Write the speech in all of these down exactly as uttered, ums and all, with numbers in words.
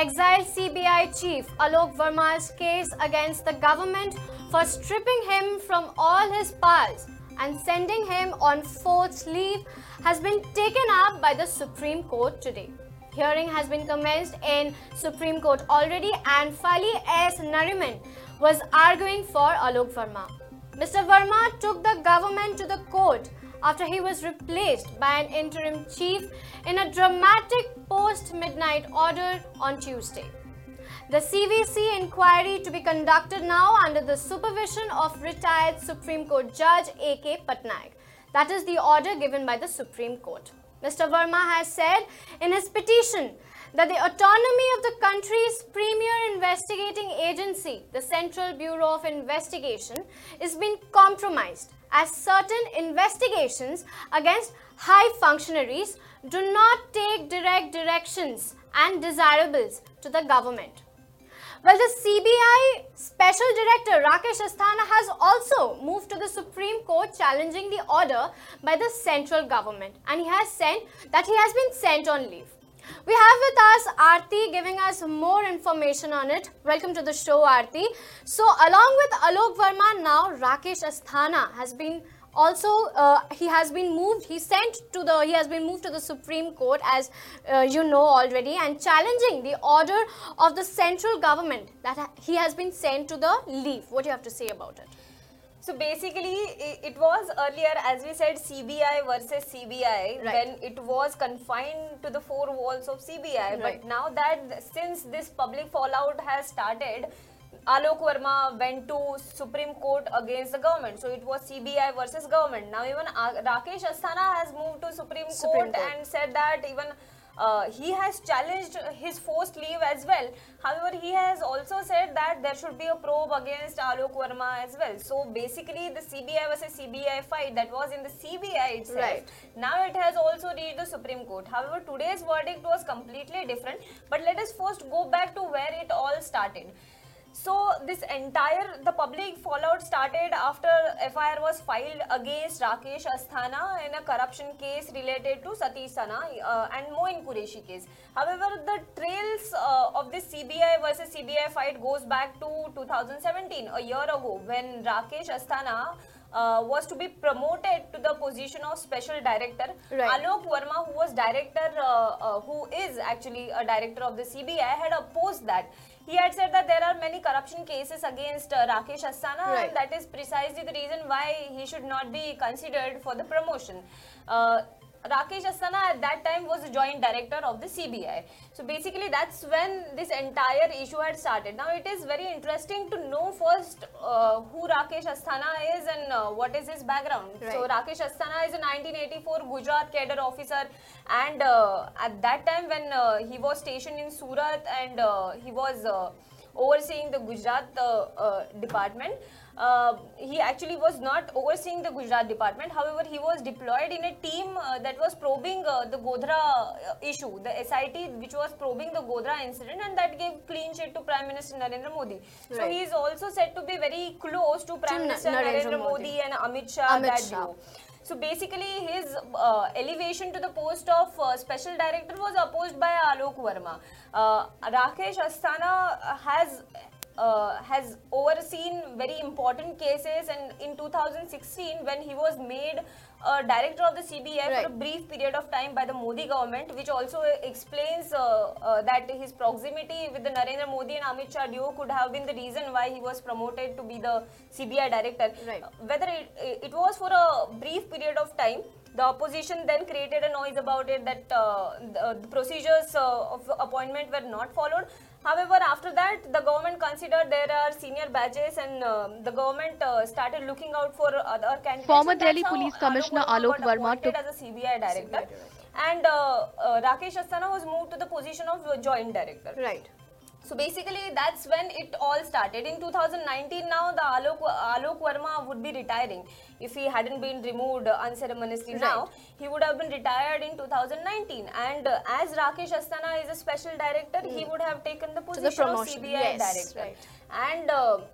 exiled C B I chief Alok Verma's case against the government for stripping him from all his powers and sending him on forced leave has been taken up by the Supreme Court today. Hearing has been commenced in Supreme Court already and Fali S. Nariman was arguing for Alok Verma. Mister Verma took the government to the court after he was replaced by an interim chief in a dramatic post-midnight order on Tuesday. The C V C inquiry to be conducted now under the supervision of retired Supreme Court Judge A K Patnaik. That is the order given by the Supreme Court. Mister Verma has said in his petition that the autonomy of the country's premier investigating agency, the Central Bureau of Investigation, is being compromised as certain investigations against high functionaries do not take direct directions and desirables to the government. Well, the C B I Special Director Rakesh Asthana has also moved to the Supreme Court challenging the order by the central government, and he has said that he has been sent on leave. We have with us Aarti giving us more information on it. Welcome to the show, Aarti. So, along with Alok Verma, now Rakesh Asthana has been also uh, he has been moved. He sent to the he has been moved to the Supreme Court, as uh, you know already, and challenging the order of the central government that he has been sent to the leave. What do you have to say about it? So basically, it was earlier, as we said, C B I versus C B I, right, when it was confined to the four walls of C B I. Right. But now that since this public fallout has started, Alok Verma went to Supreme Court against the government. So it was C B I versus government. Now even Rakesh Asthana has moved to Supreme, Supreme Court, Court and said that even Uh, he has challenged his forced leave as well. However, he has also said that there should be a probe against Alok Verma as well. So basically, the C B I versus C B I fight that was in the C B I itself, right, now it has also reached the Supreme Court. However, today's verdict was completely different. But let us first go back to where it all started. So this entire, the public fallout started after F I R was filed against Rakesh Asthana in a corruption case related to Satish Sana uh, and Moin Qureshi case. However, the trails uh, of this C B I versus C B I fight goes back to two thousand seventeen, a year ago, when Rakesh Asthana Uh, was to be promoted to the position of special director. Right. Alok Verma, who was director, uh, uh, who is actually a director of the C B I, had opposed that. He had said that there are many corruption cases against uh, Rakesh Asthana, right, and that is precisely the reason why he should not be considered for the promotion. Uh, Rakesh Asthana at that time was the joint director of the C B I. So basically that's when this entire issue had started. Now it is very interesting to know first uh, who Rakesh Asthana is and uh, what is his background. Right. So Rakesh Asthana is a nineteen eighty-four Gujarat cadre officer, and uh, at that time when uh, he was stationed in Surat, and uh, he was uh, overseeing the Gujarat uh, uh, department. Uh, he actually was not overseeing the Gujarat department. However, he was deployed in a team uh, that was probing uh, the Godhra uh, issue, the S I T which was probing the Godhra incident, and that gave clean sheet to Prime Minister Narendra Modi. Right. So he is also said to be very close to Prime to Minister Narendra, Narendra Modi. Modi and Amit Shah. Amit that Shah. duo. So basically his uh, elevation to the post of uh, special director was opposed by Alok Verma. Uh, Rakesh Asthana has Uh, has overseen very important cases, and in two thousand sixteen when he was made uh, director of the C B I, right, for a brief period of time by the Modi government, which also explains uh, uh, that his proximity with the Narendra Modi and Amit Shah duo could have been the reason why he was promoted to be the C B I director. Right. Uh, whether it, it was for a brief period of time, the opposition then created a noise about it that uh, the, the procedures uh, of appointment were not followed. However, after that, the government considered there are senior badges, and uh, the government uh, started looking out for other candidates. Former Delhi Police Commissioner Alok Verma took as a C B I director, C B I director. and uh, uh, Rakesh Asthana was moved to the position of joint director. Right. So basically that's when it all started. In two thousand nineteen now, the Alok, Alok Verma would be retiring. If he hadn't been removed unceremoniously, right, now, he would have been retired in two thousand nineteen. And uh, as Rakesh Asthana is a special director, mm. he would have taken the position the of C B I yes, director. Right. And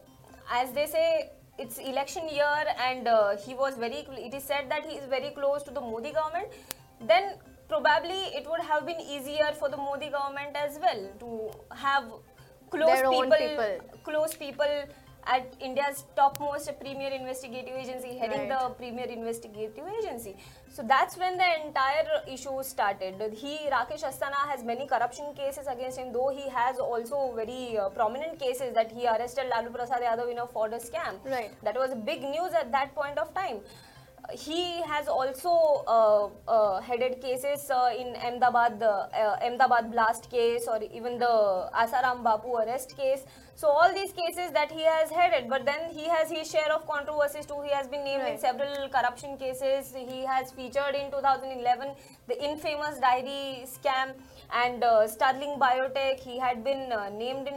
uh, as they say, it's election year, and uh, he was very, it is said that he is very close to the Modi government. Then probably it would have been easier for the Modi government as well to have close Their own people, people. close people at India's topmost premier investigative agency, heading Right. the premier investigative agency. So that's when the entire issue started. He, Rakesh Asthana, has many corruption cases against him, though he has also very uh, prominent cases that he arrested Lalu Prasad Yadav in a fodder scam. Right. That was big news at that point of time. He has also uh, uh, headed cases uh, in Ahmedabad, the uh, Ahmedabad blast case, or even the Asaram Bapu arrest case. So all these cases that he has headed, but then he has his share of controversies too. He has been named in Right. several corruption cases. He has featured in two thousand eleven the infamous diary scam and uh, Sterling Biotech. He had been uh, named in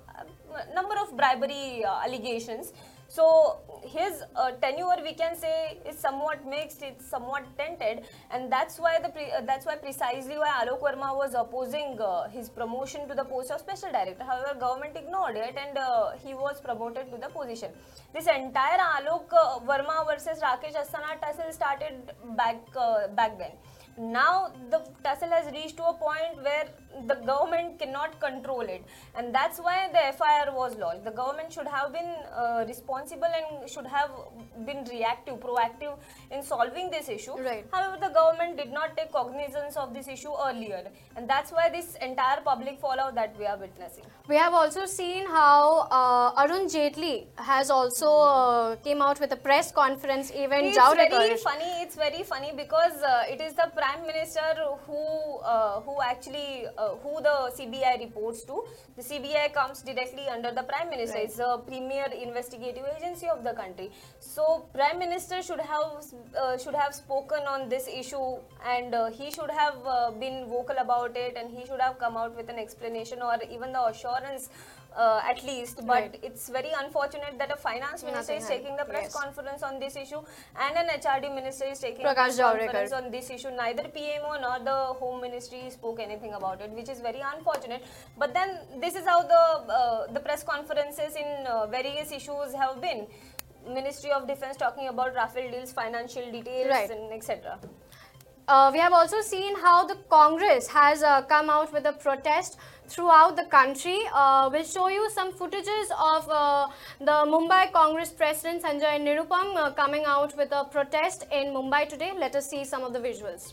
a number of bribery uh, allegations. So his uh, tenure, we can say, is somewhat mixed. It's somewhat tainted, and that's why the pre- uh, that's why precisely why Alok Verma was opposing uh, his promotion to the post of special director. However, government ignored it, and uh, he was promoted to the position. This entire Alok uh, Verma versus Rakesh Asthana tussle started back uh, back then. Now the tussle has reached to a point where the government cannot control it, and that's why the F I R was lodged. The government should have been uh, responsible and should have been reactive, proactive in solving this issue. Right. However, the government did not take cognizance of this issue earlier, and that's why this entire public fallout that we are witnessing. We have also seen how uh, Arun Jaitley has also uh, came out with a press conference. Even It's Javadekar. very funny. It's very funny because uh, it is the Prime Minister who uh, who actually uh, who the C B I reports to. The C B I comes directly under the Prime Minister. Right. It's the premier investigative agency of the country. So Prime Minister should have uh, should have spoken on this issue, and uh, he should have uh, been vocal about it, and he should have come out with an explanation or even the assurance. Uh, at least, but Right. it's very unfortunate that a finance minister Nothing is happened. taking the press Yes. conference on this issue, and an H R D minister is taking a Prakash press Javadekar. conference on this issue. Neither P M O nor the Home Ministry spoke anything about it, which is very unfortunate. But then this is how the uh, the press conferences in uh, various issues have been. Ministry of Defence talking about Rafale deals, financial details, Right. and et cetera. Uh, we have also seen how the Congress has uh, come out with a protest throughout the country. Uh, we'll show you some footages of uh, the Mumbai Congress President Sanjay Nirupam uh, coming out with a protest in Mumbai today. Let us see some of the visuals.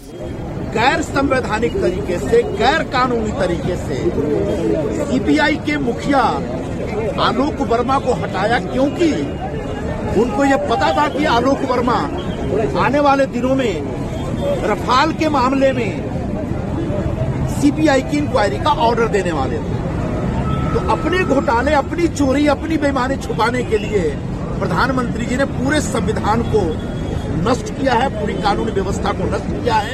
गैर संवैधानिक तरीके से, गैर कानूनी तरीके से CBI के मुखिया आलोक वर्मा को हटाया, क्योंकि उनको ये पता था कि आलोक वर्मा आने वाले दिनों में रफाल के मामले में सीबीआई की इंक्वायरी का ऑर्डर देने वाले थे। तो अपने घोटाले, अपनी चोरी, अपनी बेईमानी छुपाने के लिए प्रधानमंत्री जी ने पूरे संविधान को नष्ट किया है, पूरी कानूनी व्यवस्था को नष्ट किया है।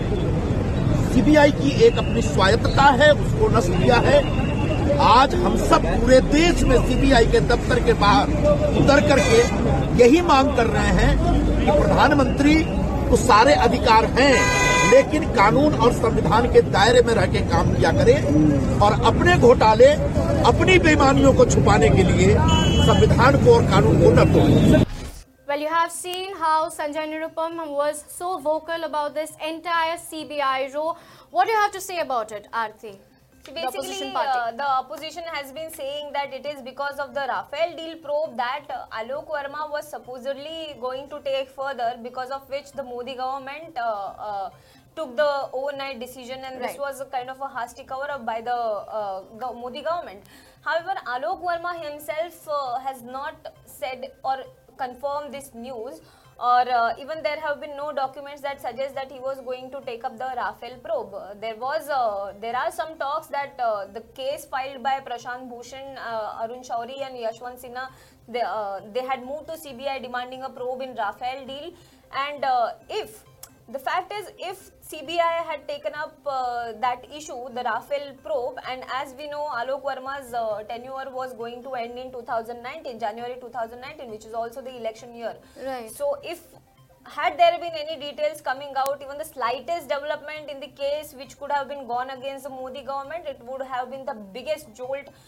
सीबीआई की एक अपनी स्वायत्तता है, उसको नष्ट किया है। आज हम सब पूरे देश में सीबीआई के दफ्तर के बाहर उतर करके यही मांग कर रहे हैं कि प्रधानमंत्री को सारे अधिकार हैं, लेकिन कानून और संविधान के दायरे में रह के काम किया करें और अपने घोटाले, अपनी बेईमानियों को छुपाने के लिए संविधान को और कानून को न तोड़ें। Well, you have seen how Sanjay Nirupam was so vocal about this entire C B I row. What do you have to say about it, Aarti? So The opposition basically, party. uh, the opposition has been saying that it is because of the Rafale deal probe that uh, Alok Verma was supposedly going to take further, because of which the Modi government uh, uh, took the overnight decision, and Right. this was a kind of a hasty cover-up by the uh, go- Modi government. However, Alok Verma himself uh, has not said or confirmed this news, or uh, even there have been no documents that suggest that he was going to take up the Rafale probe. Uh, there was, uh, there are some talks that uh, the case filed by Prashant Bhushan, uh, Arun Shauri and Yashwant Sinha, they, uh, they had moved to C B I demanding a probe in Rafale deal, and uh, if the fact is, if C B I had taken up uh, that issue, the Rafale probe, and as we know, Alok Verma's uh, tenure was going to end in two thousand nineteen, January two thousand nineteen, which is also the election year. Right. So, if had there been any details coming out, even the slightest development in the case which could have been gone against the Modi government, it would have been the biggest jolt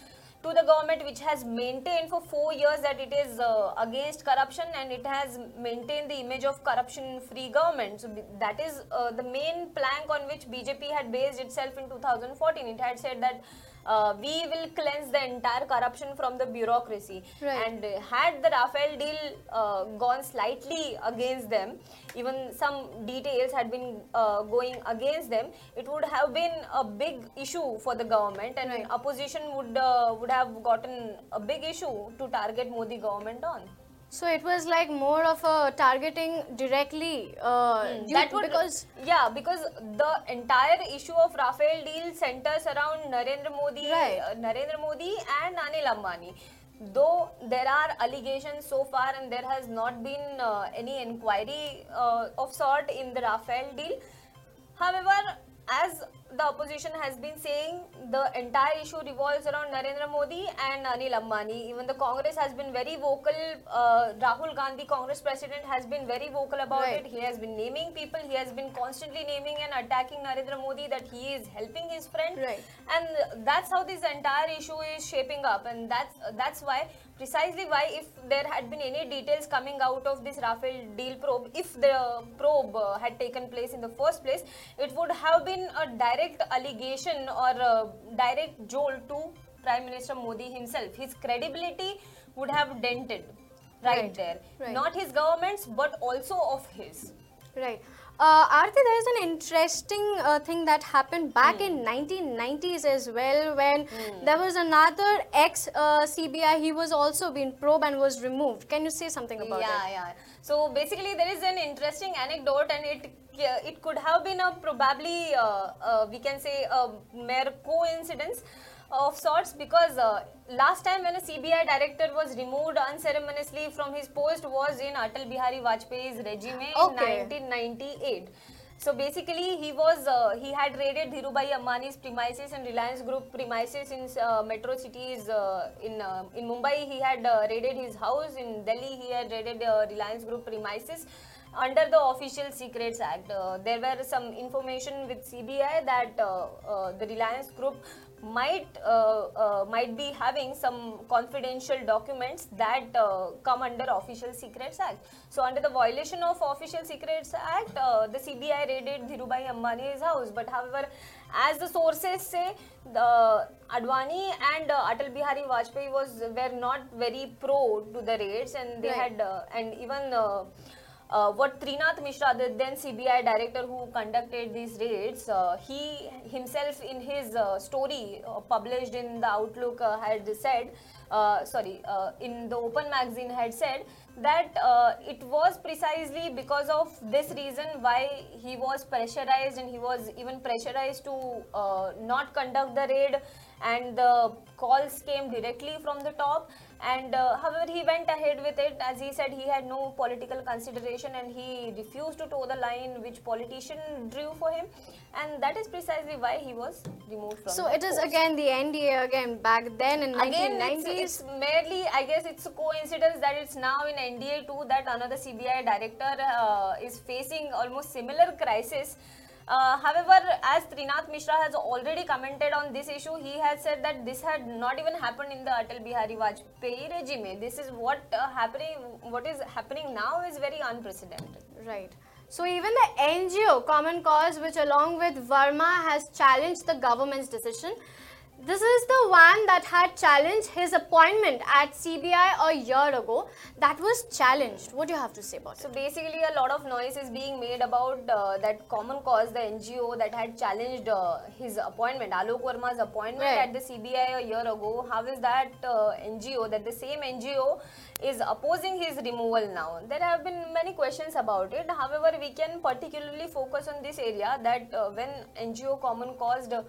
to the government, which has maintained for four years that it is uh, against corruption and it has maintained the image of corruption-free government. So that is uh, the main plank on which B J P had based itself in two thousand fourteen. It had said that uh, we will cleanse the entire corruption from the bureaucracy. Right. And uh, had the Rafale deal uh, gone slightly against them, even some details had been uh, going against them, it would have been a big issue for the government, and Right. opposition would uh, would have gotten a big issue to target Modi government on. So it was like more of a targeting directly. Uh, due- That would, because yeah, because the entire issue of Rafale deal centers around Narendra Modi, Right. uh, Narendra Modi and Anil Ambani. Though there are allegations so far and there has not been uh, any inquiry uh, of sort in the Rafale deal. However, as the opposition has been saying, the entire issue revolves around Narendra Modi and Anil Ambani. Even the Congress has been very vocal. Uh, Rahul Gandhi, Congress president, has been very vocal about Right. it. He has been naming people. He has been constantly naming and attacking Narendra Modi that he is helping his friend. Right. And that's how this entire issue is shaping up. And that's that's why, precisely why, if there had been any details coming out of this Rafale deal probe, if the probe uh, had taken place in the first place, it would have been a direct allegation or a direct jolt to Prime Minister Modi himself. His credibility would have dented right, Right, there. right. Not his government's, but also of his. Right. Uh, Aarti, there is an interesting uh, thing that happened back in nineteen nineties as well, when there was another ex uh, C B I. He was also being probed and was removed. Can you say something about yeah, it? yeah. So basically, there is an interesting anecdote, and it uh, it could have been a probably uh, uh, we can say a mere coincidence of sorts, because uh, last time when a C B I director was removed unceremoniously from his post was in Atal Bihari Vajpayee's regime Okay. in nineteen ninety-eight. So basically, he was uh, he had raided Dhirubhai Ambani's premises and Reliance Group premises in uh, metro cities. Uh, in uh, in Mumbai, he had uh, raided his house. In Delhi, he had raided uh, Reliance Group premises under the Official Secrets Act. Uh, there were some information with C B I that uh, uh, the Reliance Group might uh, uh, might be having some confidential documents that uh, come under Official Secrets Act. So under the violation of Official Secrets Act, uh, the C B I raided Dhirubhai Ambani's house. But however, as the sources say, the Advani and uh, Atal Bihari Vajpayee was were not very pro to the raids, and they Right. had uh, and even uh, Uh, what Trinath Mishra, the then C B I director who conducted these raids, uh, he himself in his uh, story uh, published in the Outlook uh, had said, uh, sorry, uh, in the Open magazine had said that uh, it was precisely because of this reason why he was pressurized, and he was even pressurized to uh, not conduct the raid, and the calls came directly from the top. And uh, however, he went ahead with it. As he said, he had no political consideration and he refused to toe the line which politician drew for him, and that is precisely why he was removed from So the it is post. again the N D A again back then in Again, nineteen it's, nineties. it's merely, I guess it's a coincidence that it's now in N D A too that another C B I director uh, is facing almost similar crisis. Uh, however, as Trinath Mishra has already commented on this issue, he has said that this had not even happened in the Atal Bihari Vajpayee regime. This is what uh, happening. What is happening now is very unprecedented. Right. So even the N G O, Common Cause, which along with Verma has challenged the government's decision. This is the one that had challenged his appointment at C B I a year ago. That was challenged. What do you have to say about So it? basically, a lot of noise is being made about uh, that Common Cause, the N G O that had challenged uh, his appointment, Alok Verma's appointment Right. at the C B I a year ago. How is that uh, N G O, that the same N G O is opposing his removal now? There have been many questions about it. However, we can particularly focus on this area that uh, when N G O Common Cause uh,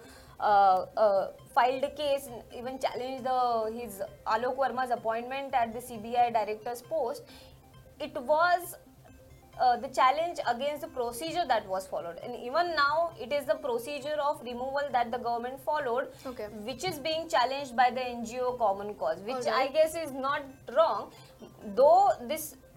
uh, filed a case, even challenged the his Alok Verma's appointment at the C B I director's post, it was uh, the challenge against the procedure that was followed, and even now it is the procedure of removal that the government followed, Okay. which is being challenged by the N G O Common Cause, which Alright. I guess is not wrong, though this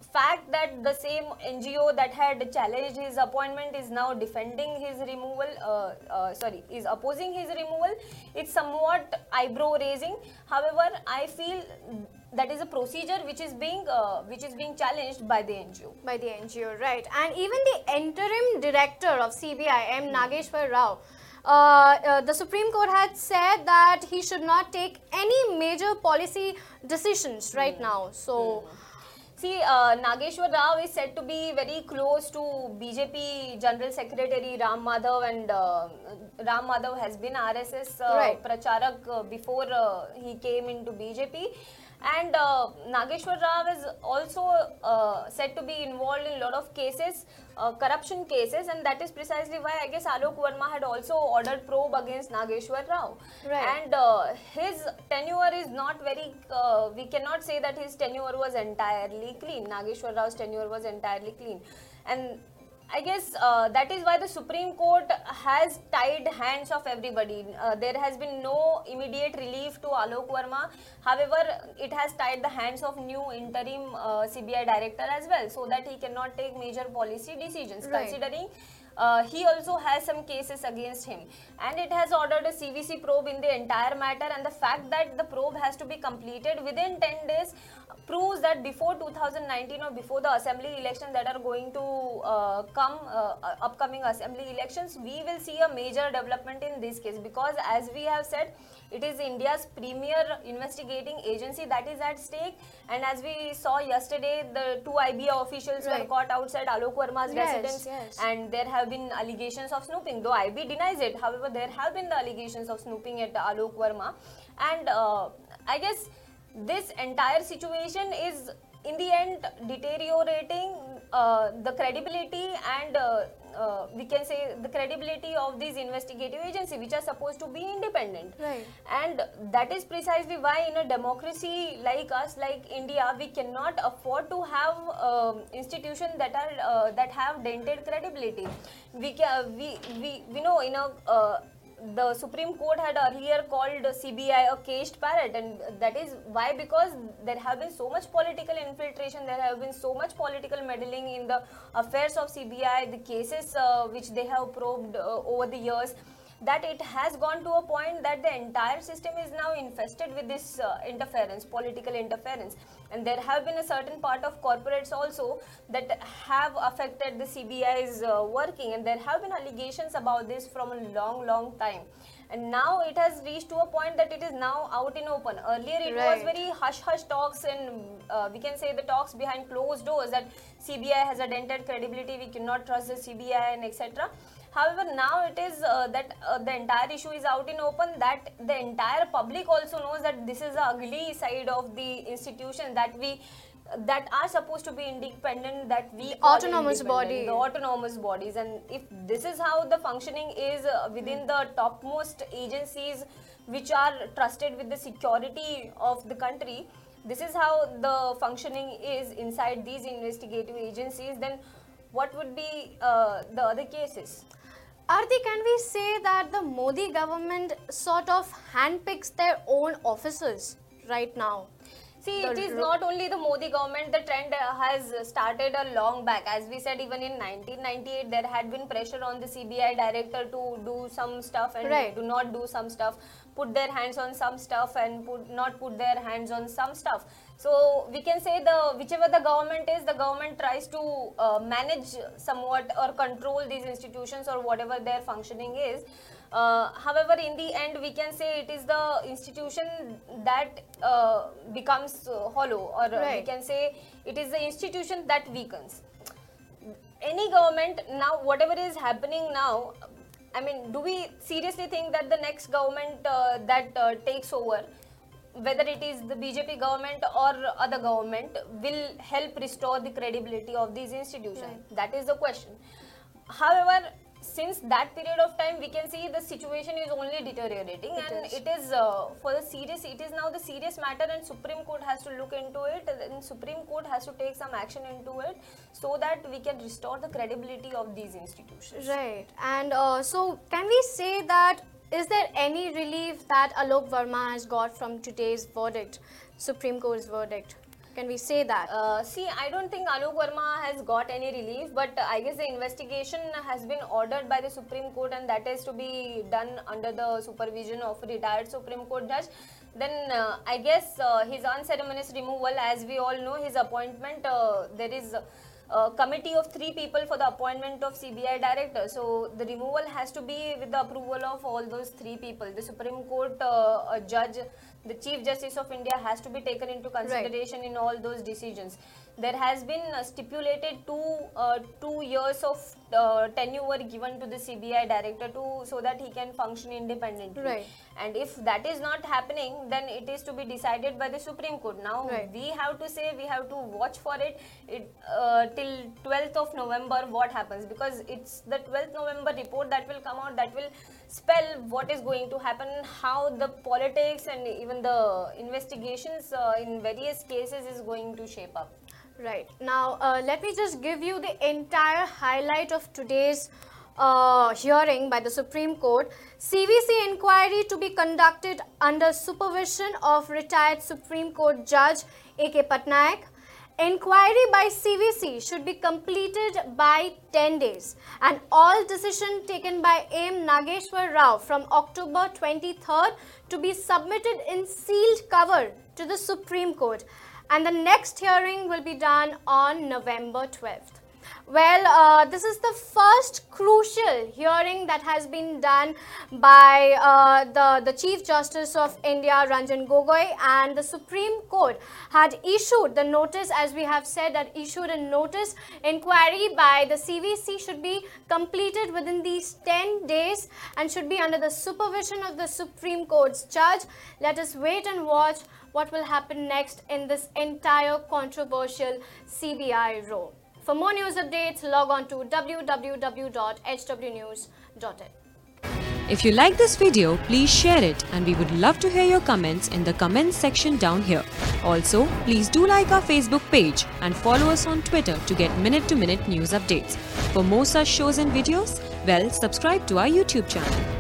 fact that the same N G O that had challenged his appointment is now defending his removal, uh, uh, sorry, is opposing his removal, it's somewhat eyebrow raising. However, I feel that is a procedure which is being uh, which is being challenged by the N G O. By the N G O, right. And even the interim director of C B I, M. Nageshwar Rao, uh, uh, the Supreme Court had said that he should not take any major policy decisions right mm. now. So. Mm. See, uh, Nageshwar Rao is said to be very close to B J P General Secretary Ram Madhav, and uh, Ram Madhav has been R S S uh, right. pracharak uh, before uh, he came into B J P. And uh, Nageshwar Rao is also uh, said to be involved in a lot of cases, uh, corruption cases, and that is precisely why I guess Alok Verma had also ordered probe against Nageshwar Rao. Right. And uh, his tenure is not very, uh, we cannot say that his tenure was entirely clean. Nageshwar Rao's tenure was entirely clean. And I guess uh, that is why the Supreme Court has tied hands of everybody. Uh, there has been no immediate relief to Alok Verma. However, it has tied the hands of new interim uh, C B I director as well, so that he cannot take major policy decisions, right. considering Uh, he also has some cases against him, and it has ordered a C V C probe in the entire matter, and the fact that the probe has to be completed within ten days proves that before two thousand nineteen or before the assembly elections that are going to uh, come, uh, upcoming assembly elections, we will see a major development in this case, because as we have said, it is India's premier investigating agency that is at stake. And as we saw yesterday, the two I B A officials right. were caught outside Alok Verma's yes, residence, yes. and there have been allegations of snooping, though I B denies it. However, there have been the allegations of snooping at Alok Verma, and uh, I guess this entire situation is in the end deteriorating uh, the credibility and uh, uh, we can say the credibility of these investigative agencies, which are supposed to be independent. Right. And that is precisely why in a democracy like us, like India, we cannot afford to have uh, institutions that are uh, that have dented credibility. We can, we we we know in a uh, the Supreme Court had earlier called C B I a caged parrot, and that is why, because there have been so much political infiltration, there have been so much political meddling in the affairs of C B I, the cases uh, which they have probed uh, over the years, that it has gone to a point that the entire system is now infested with this uh, interference, political interference. And there have been a certain part of corporates also that have affected the C B I's uh, working, and there have been allegations about this from a long, long time. And now it has reached to a point that it is now out in open. Earlier it right. was very hush-hush talks, and uh, we can say the talks behind closed doors, that C B I has a dented credibility, we cannot trust the C B I, and et cetera. However, now it is uh, that uh, the entire issue is out in open, that the entire public also knows that this is the ugly side of the institution that we that are supposed to be independent, that we the autonomous body, the autonomous bodies. And if this is how the functioning is uh, within mm. the topmost agencies which are trusted with the security of the country, this is how the functioning is inside these investigative agencies, then what would be uh, the other cases? Aarti, can we say that the Modi government sort of handpicks their own officers right now? See, the it is not only the Modi government, the trend uh, has started a long back. As we said, even in nineteen ninety-eight, there had been pressure on the C B I director to do some stuff and right. do not do some stuff, put their hands on some stuff and put, not put their hands on some stuff. So we can say the whichever the government is, the government tries to uh, manage somewhat or control these institutions or whatever their functioning is. Uh, however, in the end, we can say it is the institution that uh, becomes uh, hollow, or uh, right. we can say it is the institution that weakens. Any government now, whatever is happening now, I mean, do we seriously think that the next government uh, that uh, takes over, whether it is the B J P government or other government, will help restore the credibility of these institutions? Right. That is the question. However, since that period of time, we can see the situation is only deteriorating, it and is. it is uh, for the serious, it is now the serious matter, and Supreme Court has to look into it, and Supreme Court has to take some action into it, so that we can restore the credibility of these institutions. Right. And uh, so, can we say that, is there any relief that Alok Verma has got from today's verdict, Supreme Court's verdict? Can we say that? Uh, see, I don't think Alok Verma has got any relief, but uh, I guess the investigation has been ordered by the Supreme Court, and that is to be done under the supervision of a retired Supreme Court judge. Then uh, I guess uh, his unceremonious removal, as we all know, his appointment, uh, there is a committee of three people for the appointment of C B I director. So the removal has to be with the approval of all those three people. The Supreme Court uh, a judge, the Chief Justice of India has to be taken into consideration right. in all those decisions. There has been uh, stipulated two uh, two years of uh, tenure given to the C B I director to so that he can function independently. Right. And if that is not happening, then it is to be decided by the Supreme Court. Now right. we have to say, we have to watch for it, it uh, till twelfth of November what happens, because it's the twelfth November report that will come out, that will spell what is going to happen, how the politics and even the investigations uh, in various cases is going to shape up. Right. Now, uh, let me just give you the entire highlight of today's uh, hearing by the Supreme Court. C V C inquiry to be conducted under supervision of retired Supreme Court Judge A K Patnaik. Inquiry by C V C should be completed by ten days, and all decision taken by M. Nageshwar Rao from October twenty-third to be submitted in sealed cover to the Supreme Court. And the next hearing will be done on November twelfth. Well, uh, this is the first crucial hearing that has been done by uh, the, the Chief Justice of India, Ranjan Gogoi, and the Supreme Court had issued the notice, as we have said, that issued a notice. Inquiry by the C V C should be completed within these ten days and should be under the supervision of the Supreme Court's judge. Let us wait and watch what will happen next in this entire controversial C B I row. For more news updates, log on to w w w dot h w news dot in. If you like this video, please share it, and we would love to hear your comments in the comments section down here. Also, please do like our Facebook page and follow us on Twitter to get minute-to-minute news updates. For more such shows and videos, well, subscribe to our YouTube channel.